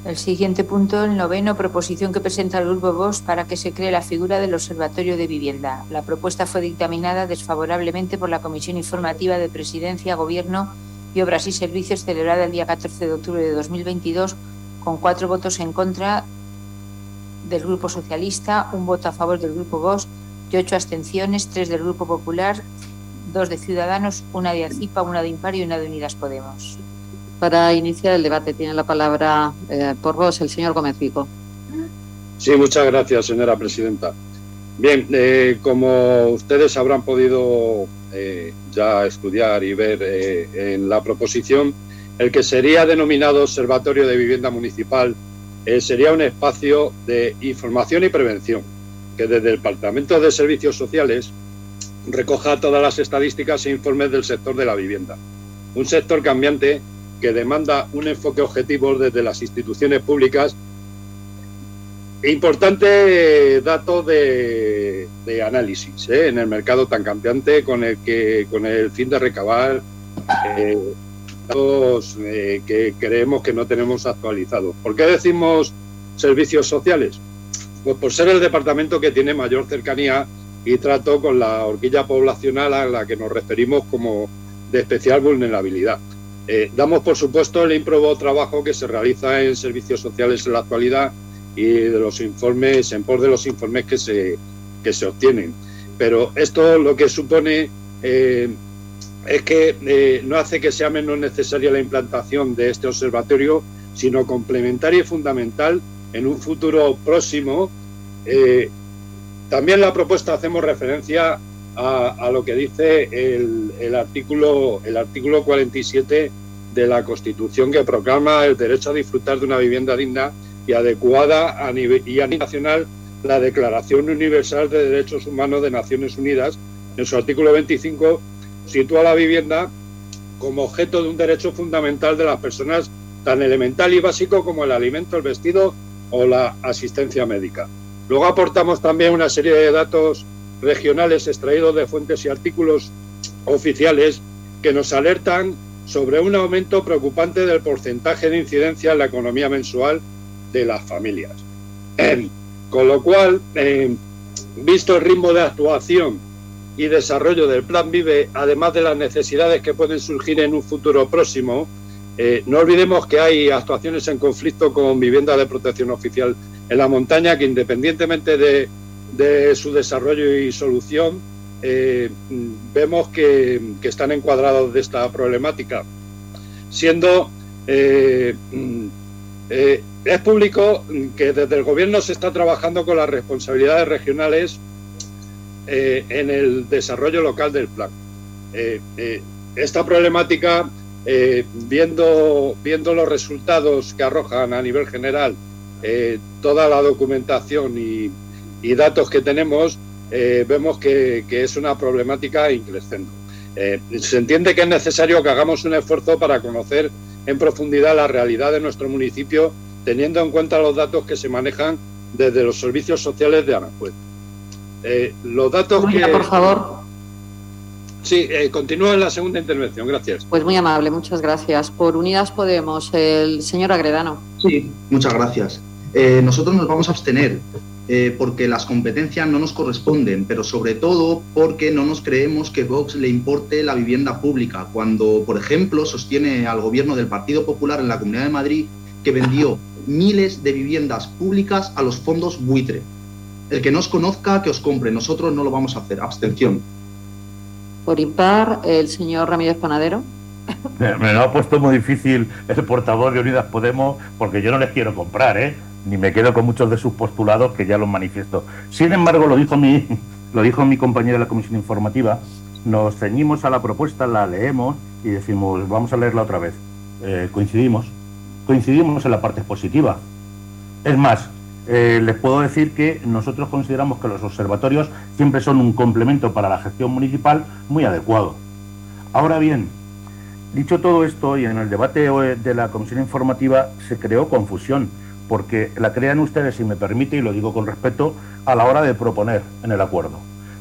El siguiente punto, el noveno, proposición que presenta el Grupo Vox para que se cree la figura del Observatorio de Vivienda. La propuesta fue dictaminada desfavorablemente por la Comisión Informativa de Presidencia, Gobierno y Obras y Servicios, celebrada el día 14 de octubre de 2022, con 4 votos en contra del Grupo Socialista, 1 voto a favor del Grupo Vox y 8 abstenciones, 3 del Grupo Popular, 2 de Ciudadanos, 1 de ACIPA, 1 de Impar y 1 de Unidas Podemos. Para iniciar el debate tiene la palabra por Vox el señor Gómez Vico. Sí, muchas gracias, señora presidenta. Bien, como ustedes habrán podido ya estudiar y ver en la proposición, el que sería denominado Observatorio de Vivienda Municipal sería un espacio de información y prevención, que desde el Departamento de Servicios Sociales recoja todas las estadísticas e informes del sector de la vivienda. Un sector cambiante que demanda un enfoque objetivo desde las instituciones públicas. Importante dato de análisis en el mercado tan cambiante con el fin de recabar datos que creemos que no tenemos actualizados. ¿Por qué decimos servicios sociales? Pues por ser el departamento que tiene mayor cercanía y trato con la horquilla poblacional a la que nos referimos como de especial vulnerabilidad. Damos por supuesto el ímprobo trabajo que se realiza en servicios sociales en la actualidad y de los informes, en pos de los informes que se obtienen. Pero esto lo que supone es que no hace que sea menos necesaria la implantación de este observatorio, sino complementaria y fundamental en un futuro próximo. También en la propuesta hacemos referencia a lo que dice el artículo 47 de la Constitución, que proclama el derecho a disfrutar de una vivienda digna y adecuada a nivel nacional, la Declaración Universal de Derechos Humanos de Naciones Unidas. En su artículo 25 sitúa la vivienda como objeto de un derecho fundamental de las personas, tan elemental y básico como el alimento, el vestido o la asistencia médica. Luego aportamos también una serie de datos regionales extraídos de fuentes y artículos oficiales que nos alertan sobre un aumento preocupante del porcentaje de incidencia en la economía mensual de las familias. Con lo cual, visto el ritmo de actuación y desarrollo del Plan VIVE, además de las necesidades que pueden surgir en un futuro próximo, no olvidemos que hay actuaciones en conflicto con viviendas de protección oficial en la montaña que, independientemente de su desarrollo y solución, vemos que están encuadrados de esta problemática, siendo es público que desde el Gobierno se está trabajando con las responsabilidades regionales en el desarrollo local del plan. Esta problemática, viendo los resultados que arrojan a nivel general toda la documentación y datos que tenemos, vemos que es una problemática increciendo. Se entiende que es necesario que hagamos un esfuerzo para conocer en profundidad la realidad de nuestro municipio, teniendo en cuenta los datos que se manejan desde los servicios sociales de Aranjuez. Los datos que... Por favor. Sí, continúo en la segunda intervención, gracias. Pues muy amable, muchas gracias. Por Unidas Podemos, el señor Agredano. Sí, muchas gracias. Nosotros nos vamos a abstener porque las competencias no nos corresponden, pero sobre todo porque no nos creemos que Vox le importe la vivienda pública, cuando, por ejemplo, sostiene al gobierno del Partido Popular en la Comunidad de Madrid que vendió miles de viviendas públicas a los fondos buitre. El que nos conozca, que os compre. Nosotros no lo vamos a hacer. Abstención. Por Impar, el señor Ramírez Panadero. Me lo ha puesto muy difícil el portavoz de Unidas Podemos, porque yo no les quiero comprar, ni me quedo con muchos de sus postulados, que ya los manifiesto. Sin embargo, lo dijo mi compañero de la Comisión Informativa, nos ceñimos a la propuesta, la leemos y decimos, vamos a leerla otra vez. Coincidimos en la parte positiva. Es más, les puedo decir que nosotros consideramos que los observatorios siempre son un complemento para la gestión municipal muy adecuado. Ahora bien, dicho todo esto, y en el debate de la Comisión Informativa se creó confusión, porque la crean ustedes, si me permite, y lo digo con respeto, a la hora de proponer en el acuerdo.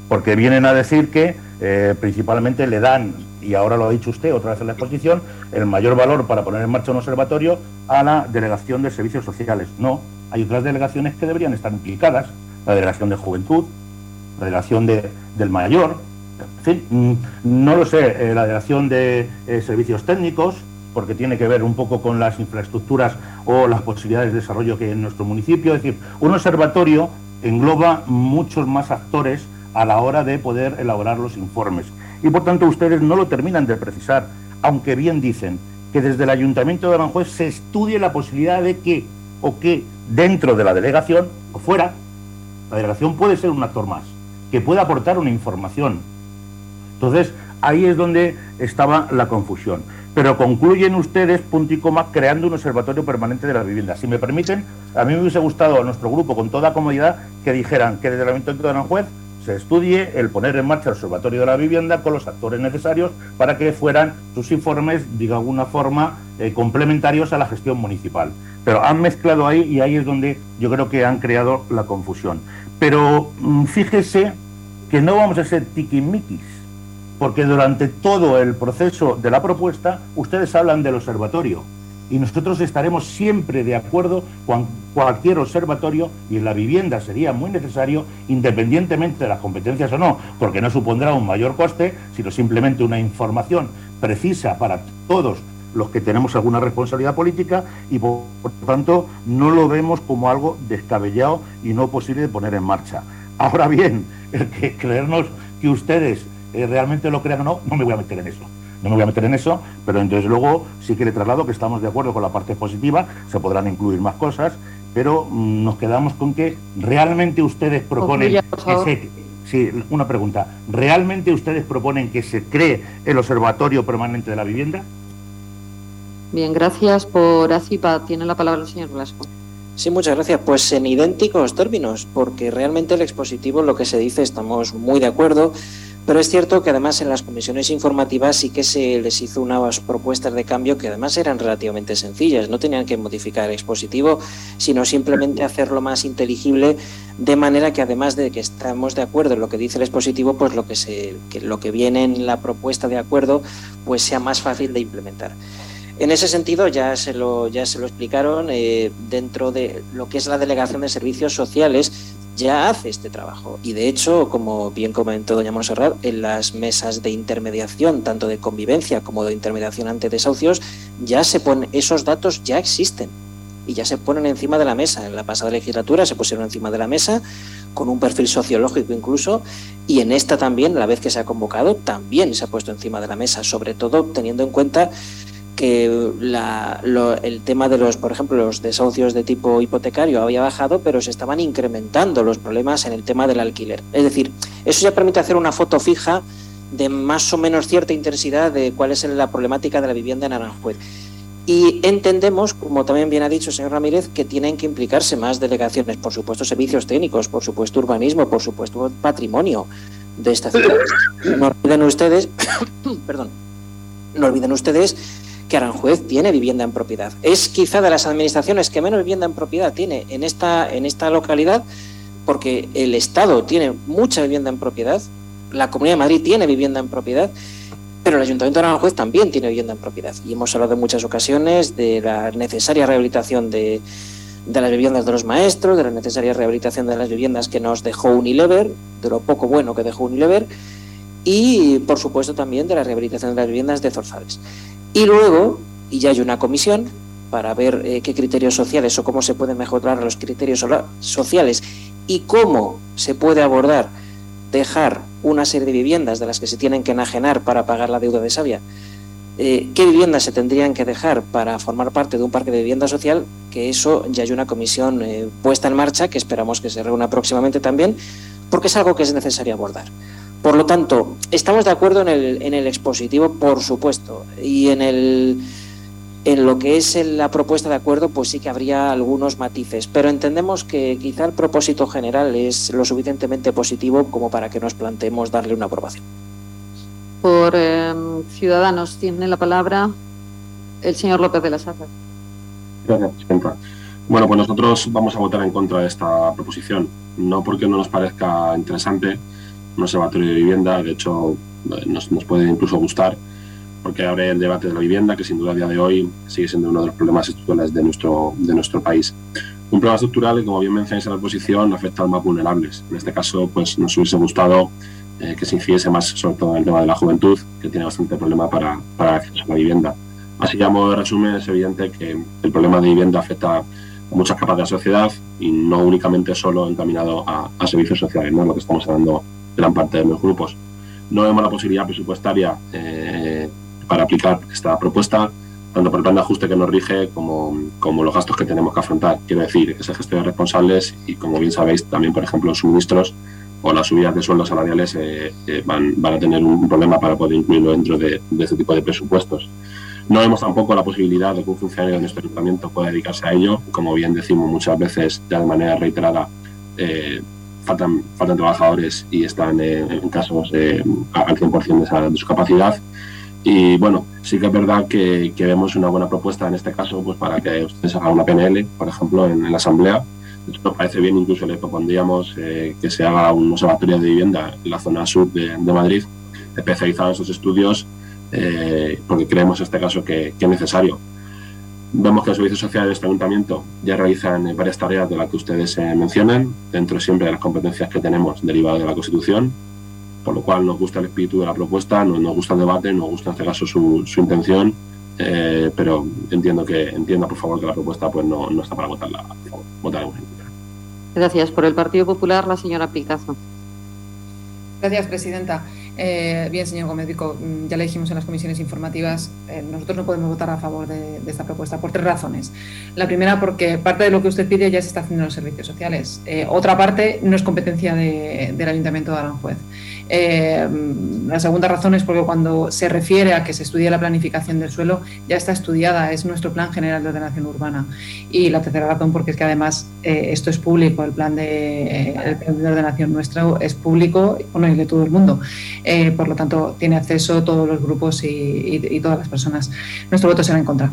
porque vienen a decir que principalmente le dan, y ahora lo ha dicho usted otra vez en la exposición, el mayor valor para poner en marcha un observatorio a la delegación de servicios sociales. No, hay otras delegaciones que deberían estar implicadas, la delegación de juventud, la delegación del mayor, en fin, no lo sé, la delegación de servicios técnicos, porque tiene que ver un poco con las infraestructuras o las posibilidades de desarrollo que hay en nuestro municipio. Es decir, un observatorio engloba muchos más actores a la hora de poder elaborar los informes. Y por tanto ustedes no lo terminan de precisar, aunque bien dicen que desde el Ayuntamiento de Aranjuez se estudie la posibilidad de que dentro de la delegación o fuera, la delegación puede ser un actor más, que pueda aportar una información. Entonces, ahí es donde estaba la confusión. Pero concluyen ustedes, punto y coma, creando un observatorio permanente de la vivienda. Si me permiten, a mí me hubiese gustado a nuestro grupo, con toda comodidad, que dijeran que desde el Ayuntamiento de Aranjuez se estudie el poner en marcha el observatorio de la vivienda con los actores necesarios para que fueran sus informes, de alguna forma, complementarios a la gestión municipal. Pero han mezclado ahí y ahí es donde yo creo que han creado la confusión. Pero fíjese que no vamos a ser tiquismiquis, porque durante todo el proceso de la propuesta ustedes hablan del observatorio y nosotros estaremos siempre de acuerdo con cualquier observatorio, y en la vivienda sería muy necesario, independientemente de las competencias o no, porque no supondrá un mayor coste, sino simplemente una información precisa para todos los que tenemos alguna responsabilidad política, y por tanto no lo vemos como algo descabellado y no posible de poner en marcha. Ahora bien, el que creernos que ustedes realmente lo crean o no, no me voy a meter en eso. No me voy a meter en eso, pero entonces luego sí que le traslado que estamos de acuerdo con la parte positiva, se podrán incluir más cosas, pero nos quedamos con que realmente ustedes proponen una pregunta, ¿realmente ustedes proponen que se cree el Observatorio Permanente de la Vivienda? Bien, gracias por ACIPA. Tiene la palabra el señor Blasco. Sí, muchas gracias. Pues en idénticos términos, porque realmente el expositivo, lo que se dice, estamos muy de acuerdo. Pero es cierto que además en las comisiones informativas sí que se les hizo unas propuestas de cambio que además eran relativamente sencillas. No tenían que modificar el expositivo, sino simplemente hacerlo más inteligible, de manera que además de que estamos de acuerdo en lo que dice el expositivo, pues lo que viene en la propuesta de acuerdo pues sea más fácil de implementar. En ese sentido ya se lo explicaron, dentro de lo que es la Delegación de Servicios Sociales ya hace este trabajo, y de hecho, como bien comentó doña Montserrat, en las mesas de intermediación, tanto de convivencia como de intermediación ante desahucios, ya se ponen, esos datos ya existen y ya se ponen encima de la mesa. En la pasada legislatura se pusieron encima de la mesa con un perfil sociológico incluso, y en esta también, la vez que se ha convocado, también se ha puesto encima de la mesa, sobre todo teniendo en cuenta que el tema de por ejemplo, los desahucios de tipo hipotecario había bajado, pero se estaban incrementando los problemas en el tema del alquiler. Es decir, eso ya permite hacer una foto fija de más o menos cierta intensidad de cuál es la problemática de la vivienda en Aranjuez. Y entendemos, como también bien ha dicho el señor Ramírez, que tienen que implicarse más delegaciones, por supuesto servicios técnicos, por supuesto urbanismo, por supuesto patrimonio de esta ciudad. No olviden ustedes, no olviden ustedes que Aranjuez tiene vivienda en propiedad. Es quizá de las administraciones que menos vivienda en propiedad tiene en esta localidad, porque el Estado tiene mucha vivienda en propiedad, la Comunidad de Madrid tiene vivienda en propiedad, pero el Ayuntamiento de Aranjuez también tiene vivienda en propiedad. Y hemos hablado en muchas ocasiones de la necesaria rehabilitación de las viviendas de los maestros, de la necesaria rehabilitación de las viviendas que nos dejó Unilever, de lo poco bueno que dejó Unilever, y por supuesto también de la rehabilitación de las viviendas de Zorzales. Y luego, y ya hay una comisión para ver qué criterios sociales o cómo se pueden mejorar los criterios sociales y cómo se puede abordar dejar una serie de viviendas de las que se tienen que enajenar para pagar la deuda de Savia. ¿Qué viviendas se tendrían que dejar para formar parte de un parque de vivienda social? Que eso ya hay una comisión puesta en marcha que esperamos que se reúna próximamente también, porque es algo que es necesario abordar. Por lo tanto, estamos de acuerdo en el expositivo, por supuesto, y en lo que es la propuesta de acuerdo, pues sí que habría algunos matices, pero entendemos que quizá el propósito general es lo suficientemente positivo como para que nos planteemos darle una aprobación. Por Ciudadanos tiene la palabra el señor López de las Azas. Gracias, presidenta. Bueno, pues nosotros vamos a votar en contra de esta proposición, no porque no nos parezca interesante, observatorio de vivienda. De hecho, nos puede incluso gustar, porque abre el debate de la vivienda, que sin duda a día de hoy sigue siendo uno de los problemas estructurales de nuestro país. Un problema estructural que, como bien mencionáis en la exposición, afecta a los más vulnerables. En este caso, pues nos hubiese gustado que se incidiese más sobre todo en el tema de la juventud, que tiene bastante problema para el acceso a la vivienda. Así, a modo de resumen, es evidente que el problema de vivienda afecta a muchas capas de la sociedad y no únicamente solo encaminado a servicios sociales, ¿no? Lo que estamos hablando gran parte de los grupos. No vemos la posibilidad presupuestaria para aplicar esta propuesta, tanto por el plan de ajuste que nos rige como los gastos que tenemos que afrontar. Quiero decir, esa gestión de responsables y, como bien sabéis, también, por ejemplo, los suministros o las subidas de sueldos salariales van a tener un problema para poder incluirlo dentro de este tipo de presupuestos. No vemos tampoco la posibilidad de que un funcionario de nuestro ayuntamiento pueda dedicarse a ello. Como bien decimos muchas veces, ya de manera reiterada, faltan trabajadores y están en casos al 100% de su capacidad. Y bueno, sí que es verdad que vemos una buena propuesta en este caso, pues para que ustedes hagan una PNL, por ejemplo, en la Asamblea. Nos parece bien, incluso le propondríamos que se haga un observatorio de vivienda en la zona sur de Madrid, especializado en esos estudios, porque creemos en este caso que es necesario. Vemos que los servicios sociales de este ayuntamiento ya realizan varias tareas de las que ustedes mencionan, dentro siempre de las competencias que tenemos derivadas de la Constitución, por lo cual nos gusta el espíritu de la propuesta, nos gusta el debate, nos gusta en este caso su intención, pero entiendo por favor que la propuesta pues no está para votarla. Por favor, votaremos en contra. Gracias. Por el Partido Popular, la señora Picazo. Gracias, presidenta. Bien, señor Gómez Vico, ya le dijimos en las comisiones informativas, nosotros no podemos votar a favor de esta propuesta por 3 razones. La primera, porque parte de lo que usted pide ya se está haciendo en los servicios sociales. Otra parte no es competencia del Ayuntamiento de Aranjuez. La segunda razón es porque cuando se refiere a que se estudie la planificación del suelo, ya está estudiada, es nuestro Plan General de Ordenación Urbana. Y la tercera razón, porque es que además esto es público, el plan de ordenación nuestro es público, bueno, y de todo el mundo. Por lo tanto, tiene acceso todos los grupos y todas las personas. Nuestro voto será en contra.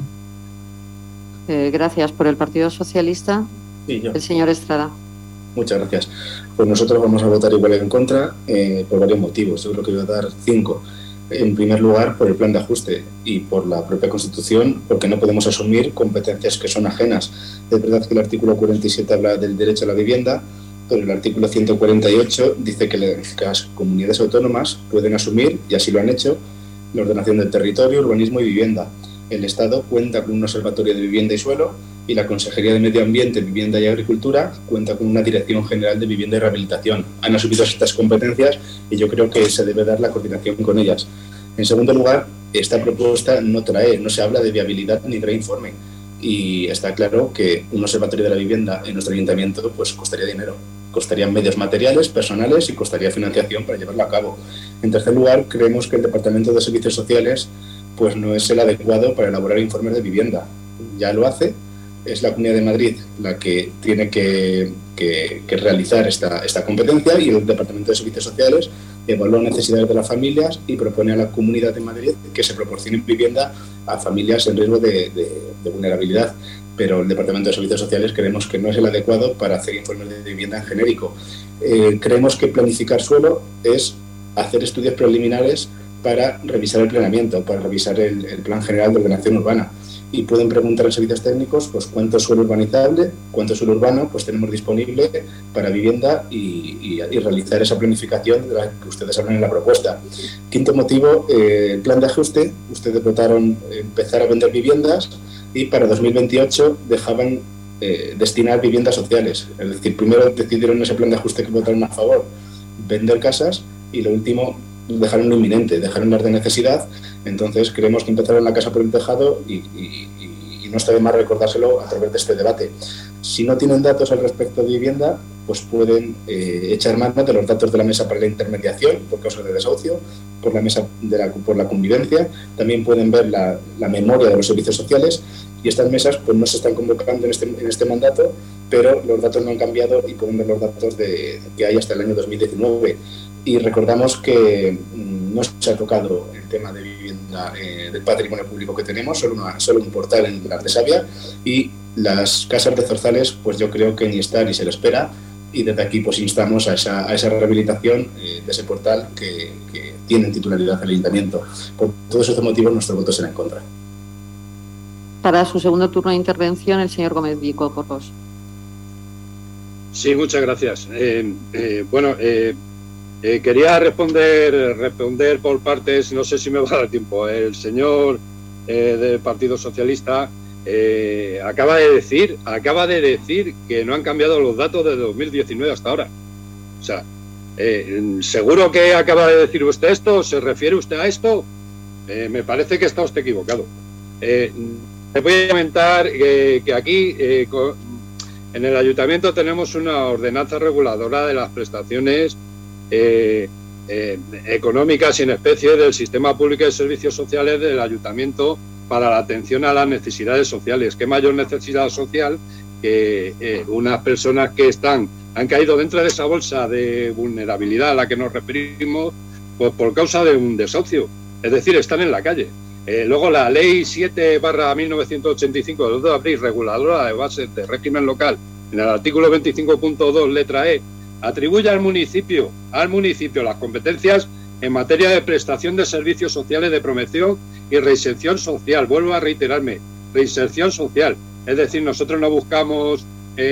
Gracias. Por el Partido Socialista, sí, yo. El señor Estrada. Muchas gracias. Pues nosotros vamos a votar igual en contra por varios motivos. Yo creo que voy a dar 5. En primer lugar, por el plan de ajuste y por la propia Constitución, porque no podemos asumir competencias que son ajenas. Es verdad que el artículo 47 habla del derecho a la vivienda, pero el artículo 148 dice que las comunidades autónomas pueden asumir, y así lo han hecho, la ordenación del territorio, urbanismo y vivienda. El Estado cuenta con un observatorio de vivienda y suelo y la Consejería de Medio Ambiente, Vivienda y Agricultura cuenta con una Dirección General de Vivienda y Rehabilitación. Han asumido estas competencias y yo creo que se debe dar la coordinación con ellas. En segundo lugar, esta propuesta no se habla de viabilidad ni trae informe. Y está claro que un observatorio de la vivienda en nuestro ayuntamiento pues costaría dinero. Costarían medios materiales, personales y costaría financiación para llevarlo a cabo. En tercer lugar, creemos que el Departamento de Servicios Sociales pues no es el adecuado para elaborar informes de vivienda. Ya lo hace, es la Comunidad de Madrid la que tiene que realizar esta competencia y el Departamento de Servicios Sociales evalúa necesidades de las familias y propone a la Comunidad de Madrid que se proporcione vivienda a familias en riesgo de vulnerabilidad. Pero el Departamento de Servicios Sociales creemos que no es el adecuado para hacer informes de vivienda en genérico. Creemos que planificar suelo es hacer estudios preliminares para revisar el planeamiento, para revisar el Plan General de Ordenación Urbana. Y pueden preguntar a los servicios técnicos pues cuánto suelo urbanizable, cuánto suelo urbano pues tenemos disponible para vivienda y realizar esa planificación de la que ustedes hablan en la propuesta. Quinto motivo, el plan de ajuste. Ustedes votaron empezar a vender viviendas y para 2028 dejaban destinar viviendas sociales. Es decir, primero decidieron ese plan de ajuste que votaron a favor, vender casas, y lo último dejaron lo inminente, dejaron las de necesidad. Entonces creemos que empezaron la casa por el tejado y no está de más recordárselo a través de este debate. Si no tienen datos al respecto de vivienda, pues pueden echar mano de los datos de la mesa para la intermediación por causa de desahucio, por la mesa por la convivencia. También pueden ver la memoria de los servicios sociales, y estas mesas pues no se están convocando en este mandato, pero los datos no han cambiado y pueden ver los datos que hay hasta el año 2019. Y recordamos que no se ha tocado el tema de vivienda del patrimonio público que tenemos, solo un portal en la Artesavia, y las casas de Zorzales, pues yo creo que ni está ni se le espera, y desde aquí pues instamos a esa rehabilitación de ese portal que tiene en titularidad el Ayuntamiento. Por todos esos motivos nuestro voto será en contra. Para su segundo turno de intervención, el señor Gómez Vico, por favor. Sí, muchas gracias. Quería responder por partes, no sé si me va a dar tiempo. El señor del Partido Socialista acaba de decir que no han cambiado los datos de 2019 hasta ahora. O sea, ¿seguro que acaba de decir usted esto? ¿Se refiere usted a esto? Me parece que está usted equivocado. Le voy a comentar que aquí en el Ayuntamiento tenemos una ordenanza reguladora de las prestaciones económicas y en especie del Sistema Público de Servicios Sociales del Ayuntamiento para la atención a las necesidades sociales. ¿Qué mayor necesidad social que unas personas que han caído dentro de esa bolsa de vulnerabilidad a la que nos referimos pues por causa de un desahucio? Es decir, están en la calle. Luego la Ley 7/1985 del 2 de abril, reguladora de bases de régimen local, en el artículo 25.2, letra E, atribuye al municipio las competencias en materia de prestación de servicios sociales de promoción y reinserción social. Vuelvo a reiterarme, reinserción social. Es decir, nosotros no buscamos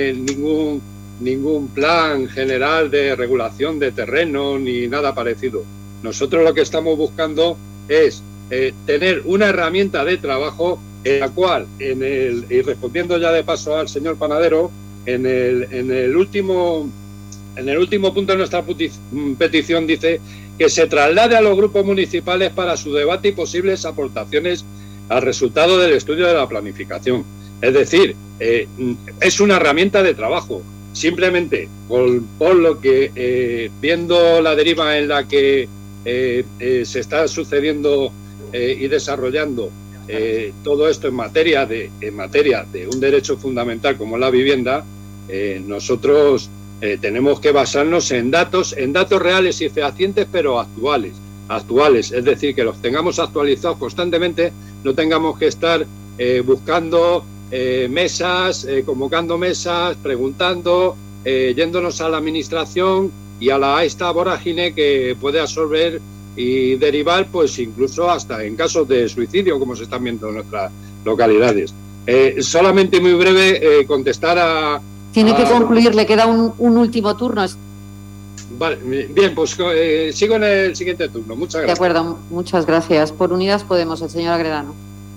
ningún plan general de regulación de terreno ni nada parecido. Nosotros lo que estamos buscando es tener una herramienta de trabajo en la cual, y respondiendo ya de paso al señor Panadero, en el último punto de nuestra petición dice que se traslade a los grupos municipales para su debate y posibles aportaciones al resultado del estudio de la planificación. Es decir, es una herramienta de trabajo. Simplemente por lo que, viendo la deriva en la que se está sucediendo y desarrollando todo esto en materia de un derecho fundamental como la vivienda, nosotros tenemos que basarnos en datos reales y fehacientes, pero actuales, es decir, que los tengamos actualizados constantemente, no tengamos que estar buscando mesas, convocando mesas, preguntando, yéndonos a la administración y a esta vorágine que puede absorber y derivar, pues incluso hasta en casos de suicidio, como se están viendo en nuestras localidades. Solamente muy breve contestar a... Tiene que concluir, le queda un último turno. Vale, bien, pues sigo en el siguiente turno. Muchas gracias. De acuerdo, muchas gracias. Por Unidas Podemos, el señor Agredano.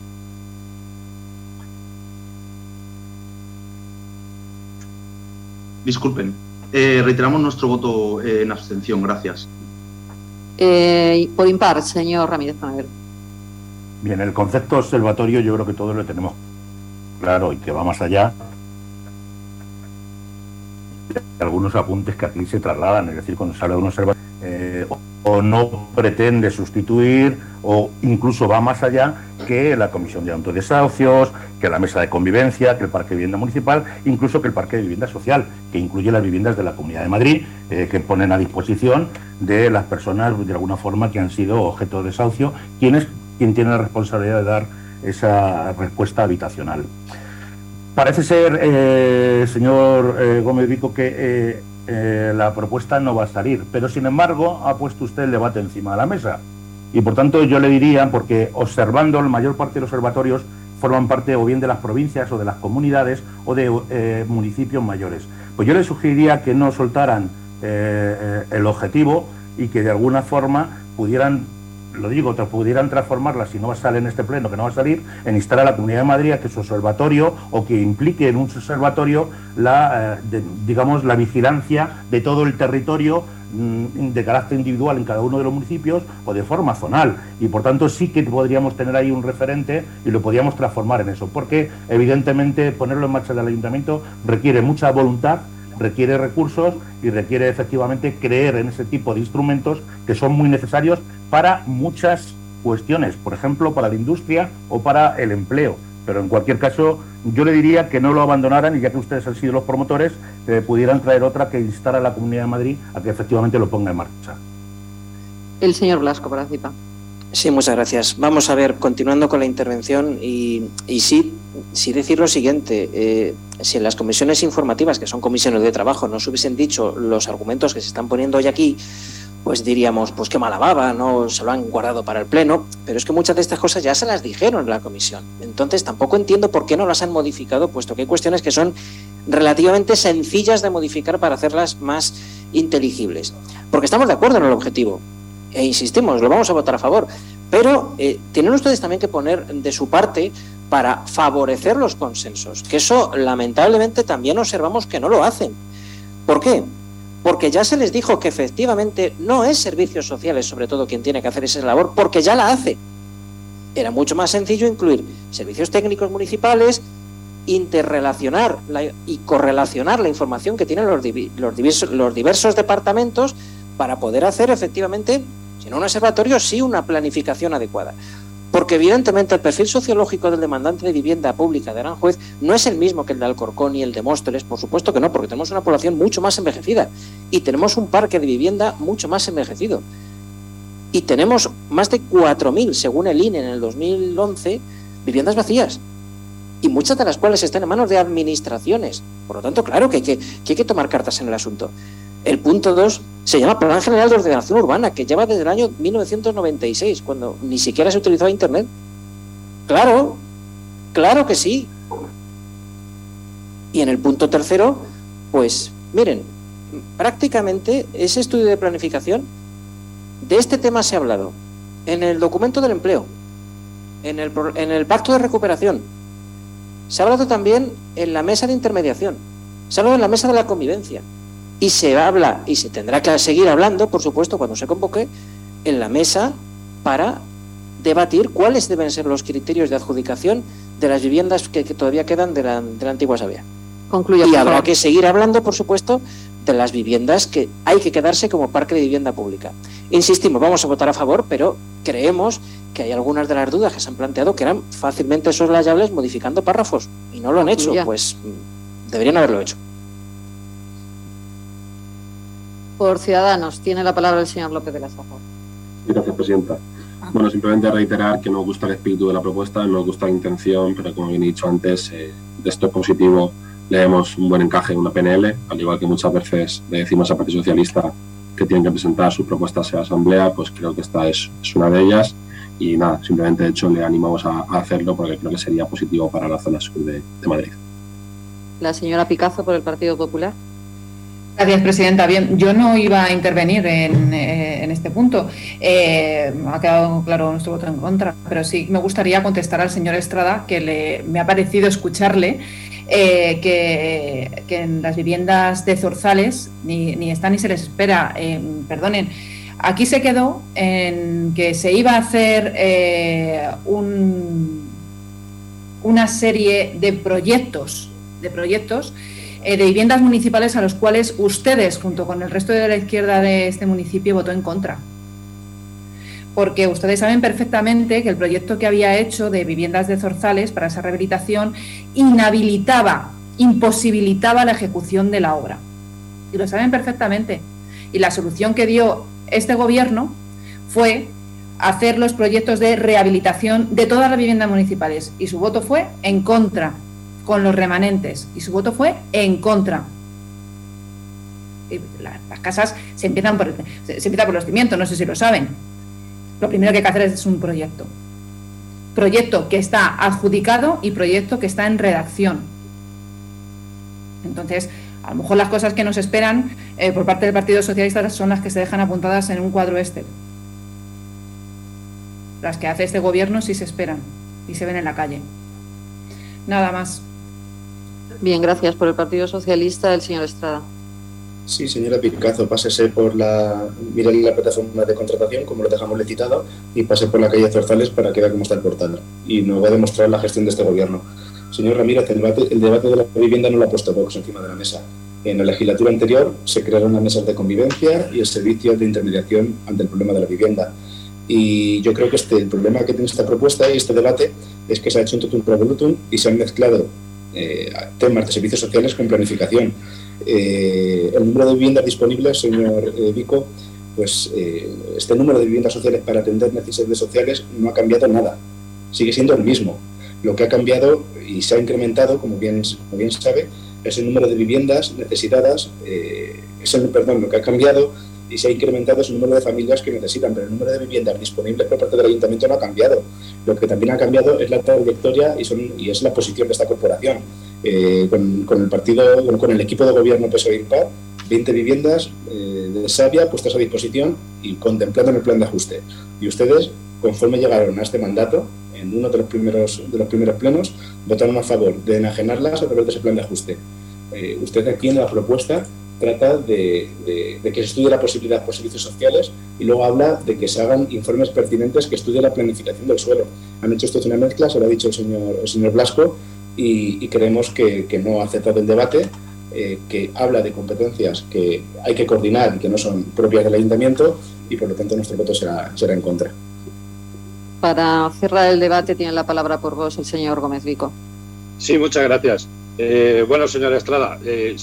Disculpen, reiteramos nuestro voto en abstención. Gracias. Por impar, señor Ramírez Panadero. Bien, el concepto observatorio yo creo que todos lo tenemos claro y que va más allá. Algunos apuntes que aquí se trasladan, es decir, cuando se habla de un observatorio, o no pretende sustituir, o incluso va más allá que la Comisión de Autodesahucios, que la Mesa de Convivencia, que el Parque de Vivienda Municipal, incluso que el Parque de Vivienda Social, que incluye las viviendas de la Comunidad de Madrid, que ponen a disposición de las personas, de alguna forma, que han sido objeto de desahucio, quien tiene la responsabilidad de dar esa respuesta habitacional. Parece ser, señor Gómez Vico, que la propuesta no va a salir, pero sin embargo ha puesto usted el debate encima de la mesa. Y por tanto yo le diría, porque observando la mayor parte de los observatorios forman parte o bien de las provincias o de las comunidades o de municipios mayores, pues yo le sugeriría que no soltaran el objetivo y que de alguna forma pudieran transformarla, si no va a salir en este pleno, que no va a salir, en instar a la Comunidad de Madrid a que su observatorio, o que implique en un observatorio la vigilancia de todo el territorio de carácter individual en cada uno de los municipios o de forma zonal, y por tanto sí que podríamos tener ahí un referente y lo podríamos transformar en eso, porque evidentemente ponerlo en marcha del Ayuntamiento requiere mucha voluntad, requiere recursos y requiere efectivamente creer en ese tipo de instrumentos que son muy necesarios para muchas cuestiones, por ejemplo, para la industria o para el empleo. Pero en cualquier caso, yo le diría que no lo abandonaran y ya que ustedes han sido los promotores, pudieran traer otra que instara a la Comunidad de Madrid a que efectivamente lo ponga en marcha. El señor Blasco participa. Sí, muchas gracias. Vamos a ver, continuando con la intervención y sí, sí decir lo siguiente, si en las comisiones informativas, que son comisiones de trabajo, nos hubiesen dicho los argumentos que se están poniendo hoy aquí, pues diríamos, pues qué mala baba, no se lo han guardado para el pleno, pero es que muchas de estas cosas ya se las dijeron en la comisión. Entonces tampoco entiendo por qué no las han modificado, puesto que hay cuestiones que son relativamente sencillas de modificar para hacerlas más inteligibles. Porque estamos de acuerdo en el objetivo, e insistimos, lo vamos a votar a favor, pero tienen ustedes también que poner de su parte para favorecer los consensos, que eso lamentablemente también observamos que no lo hacen. ¿Por qué? Porque ya se les dijo que efectivamente no es servicios sociales, sobre todo, quien tiene que hacer esa labor, porque ya la hace. Era mucho más sencillo incluir servicios técnicos municipales, interrelacionar y correlacionar la información que tienen los diversos departamentos para poder hacer efectivamente, si no un observatorio, sí una planificación adecuada. Porque evidentemente el perfil sociológico del demandante de vivienda pública de Aranjuez no es el mismo que el de Alcorcón y el de Móstoles, por supuesto que no, porque tenemos una población mucho más envejecida y tenemos un parque de vivienda mucho más envejecido. Y tenemos más de 4.000, según el INE en el 2011, viviendas vacías. Y muchas de las cuales están en manos de administraciones. Por lo tanto, claro que hay que tomar cartas en el asunto. El punto 2 se llama Plan General de Ordenación Urbana, que lleva desde el año 1996, cuando ni siquiera se utilizaba Internet. Claro que sí. Y en el punto 3, pues miren, prácticamente ese estudio de planificación, de este tema se ha hablado en el documento del empleo, en el pacto de recuperación, se ha hablado también en la mesa de intermediación, se ha hablado en la mesa de la convivencia. Y se habla, y se tendrá que seguir hablando, por supuesto, cuando se convoque, en la mesa para debatir cuáles deben ser los criterios de adjudicación de las viviendas que todavía quedan de la antigua Sabia. Concluya, y habrá que seguir hablando, por supuesto, de las viviendas que hay que quedarse como parque de vivienda pública. Insistimos, vamos a votar a favor, pero creemos que hay algunas de las dudas que se han planteado que eran fácilmente soslayables modificando párrafos, y no lo han hecho, pues deberían haberlo hecho. Por Ciudadanos, tiene la palabra el señor López de la Saza. Gracias, presidenta. Bueno, simplemente reiterar que nos gusta el espíritu de la propuesta, nos gusta la intención, pero como bien he dicho antes, de esto es positivo, le damos un buen encaje en una PNL, al igual que muchas veces le decimos al Partido Socialista que tienen que presentar sus propuestas en la Asamblea, pues creo que esta es una de ellas. Y nada, simplemente de hecho le animamos a hacerlo porque creo que sería positivo para la zona sur de Madrid. La señora Picazo, por el Partido Popular. Gracias, presidenta. Bien, yo no iba a intervenir en este punto. Ha quedado claro nuestro voto en contra, pero sí me gustaría contestar al señor Estrada, que me ha parecido escucharle, que en las viviendas de Zorzales ni están ni se les espera. Perdonen, aquí se quedó en que se iba a hacer una serie de proyectos de viviendas municipales a los cuales ustedes, junto con el resto de la izquierda de este municipio, votó en contra. Porque ustedes saben perfectamente que el proyecto que había hecho de viviendas de Zorzales para esa rehabilitación imposibilitaba la ejecución de la obra. Y lo saben perfectamente. Y la solución que dio este gobierno fue hacer los proyectos de rehabilitación de todas las viviendas municipales. Y su voto fue en contra, con los remanentes, y su voto fue en contra. Las casas se empieza por los cimientos, no sé si lo saben. Lo primero que hay que hacer es un proyecto que está adjudicado y proyecto que está en redacción. Entonces, a lo mejor las cosas que nos esperan por parte del Partido Socialista son las que se dejan apuntadas en un cuadro Excel. Las que hace este gobierno sí se esperan y se ven en la calle. Nada más. Bien, gracias. Por el Partido Socialista, el señor Estrada. Sí, señora Picazo, pásese mire la plataforma de contratación, como lo dejamos licitado, y pase por la calle Zorzales para que vea cómo está el portal. Y nos va a demostrar la gestión de este gobierno. Señor Ramírez, el debate de la vivienda no lo ha puesto Vox encima de la mesa. En la legislatura anterior se crearon las mesas de convivencia y el servicio de intermediación ante el problema de la vivienda. Y yo creo que el problema que tiene esta propuesta y este debate es que se ha hecho un totum revolutum y se han mezclado temas de servicios sociales con planificación. El número de viviendas disponibles, señor Vico, pues este número de viviendas sociales para atender necesidades sociales no ha cambiado nada, sigue siendo el mismo. Lo que ha cambiado y se ha incrementado, como bien sabe, es el número de viviendas necesitadas, lo que ha cambiado y se ha incrementado es el número de familias que necesitan, pero el número de viviendas disponibles por parte del Ayuntamiento no ha cambiado. Lo que también ha cambiado es la trayectoria y es la posición de esta corporación. Con el equipo de gobierno PSOE-IMPAR, 20 viviendas de Savia puestas a disposición y contemplando en el plan de ajuste. Y ustedes, conforme llegaron a este mandato, en uno de los primeros plenos, votaron a favor de enajenarlas a través de ese plan de ajuste. Usted aquí en la propuesta trata de que se estudie la posibilidad por servicios sociales y luego habla de que se hagan informes pertinentes que estudien la planificación del suelo. Han hecho esto una mezcla, se lo ha dicho el señor Blasco, y creemos que no ha aceptado el debate, que habla de competencias que hay que coordinar y que no son propias del Ayuntamiento, y por lo tanto nuestro voto será en contra. Para cerrar el debate tiene la palabra por vos el señor Gómez Vico. Sí, muchas gracias. Bueno, señora Estrada,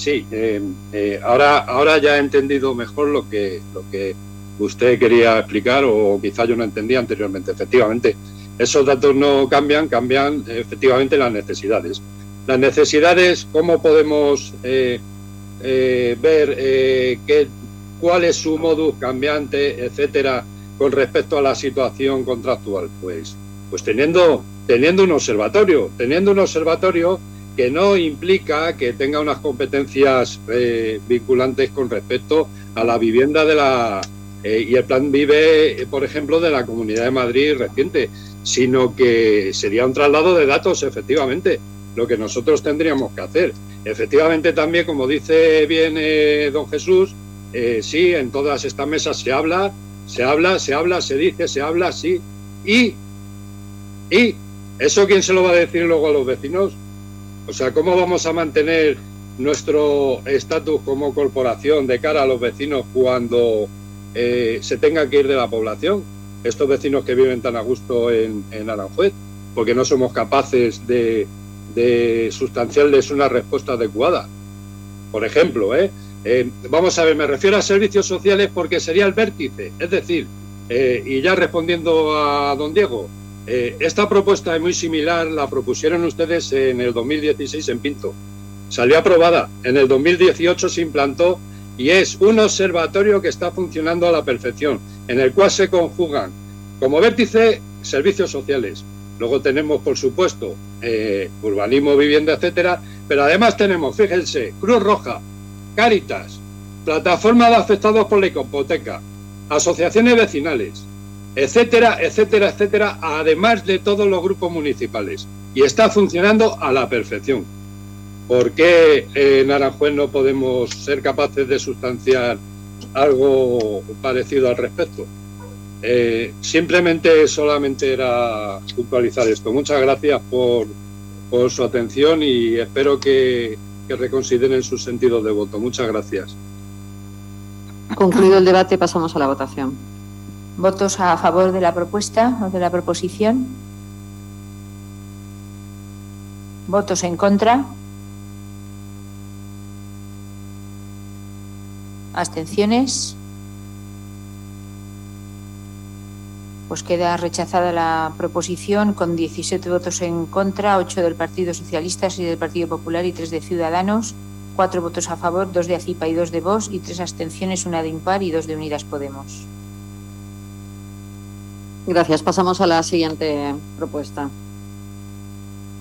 ahora ya he entendido mejor lo que usted quería explicar, o quizá yo no entendía anteriormente. Efectivamente, esos datos no cambian efectivamente las necesidades. Las necesidades, ¿cómo podemos ver cuál es su modus cambiante, etcétera, con respecto a la situación contractual? Pues teniendo un observatorio que no implica que tenga unas competencias vinculantes con respecto a la vivienda y el plan Vive, por ejemplo, de la Comunidad de Madrid reciente, sino que sería un traslado de datos, efectivamente, lo que nosotros tendríamos que hacer. Efectivamente, también, como dice bien don Jesús, sí, en todas estas mesas se habla, sí, y ¿eso quién se lo va a decir luego a los vecinos? O sea, ¿cómo vamos a mantener nuestro estatus como corporación de cara a los vecinos cuando se tenga que ir de la población? Estos vecinos que viven tan a gusto en Aranjuez, porque no somos capaces de sustanciarles una respuesta adecuada. Por ejemplo, vamos a ver, me refiero a servicios sociales porque sería el vértice. Es decir, y ya respondiendo a don Diego, esta propuesta es muy similar, la propusieron ustedes en el 2016 en Pinto. Salió aprobada, en el 2018 se implantó y es un observatorio que está funcionando a la perfección, en el cual se conjugan como vértice servicios sociales. Luego tenemos, por supuesto, urbanismo, vivienda, etcétera, pero además tenemos, fíjense, Cruz Roja, Cáritas, plataforma de afectados por la hipoteca, asociaciones vecinales, etcétera, etcétera, etcétera, además de todos los grupos municipales. Y está funcionando a la perfección. ¿Por qué en Aranjuez no podemos ser capaces de sustanciar algo parecido al respecto? Solamente era puntualizar esto. Muchas gracias por su atención y espero que reconsideren sus sentidos de voto. Muchas gracias. Concluido el debate, pasamos a la votación. ¿Votos a favor de la propuesta o de la proposición? ¿Votos en contra? ¿Abstenciones? Pues queda rechazada la proposición con 17 votos en contra, 8 del Partido Socialista, 6 del Partido Popular y 3 de Ciudadanos, 4 votos a favor, 2 de ACIPA y 2 de VOX y 3 abstenciones, 1 de Impar y 2 de Unidas Podemos. Gracias. Pasamos a la siguiente propuesta.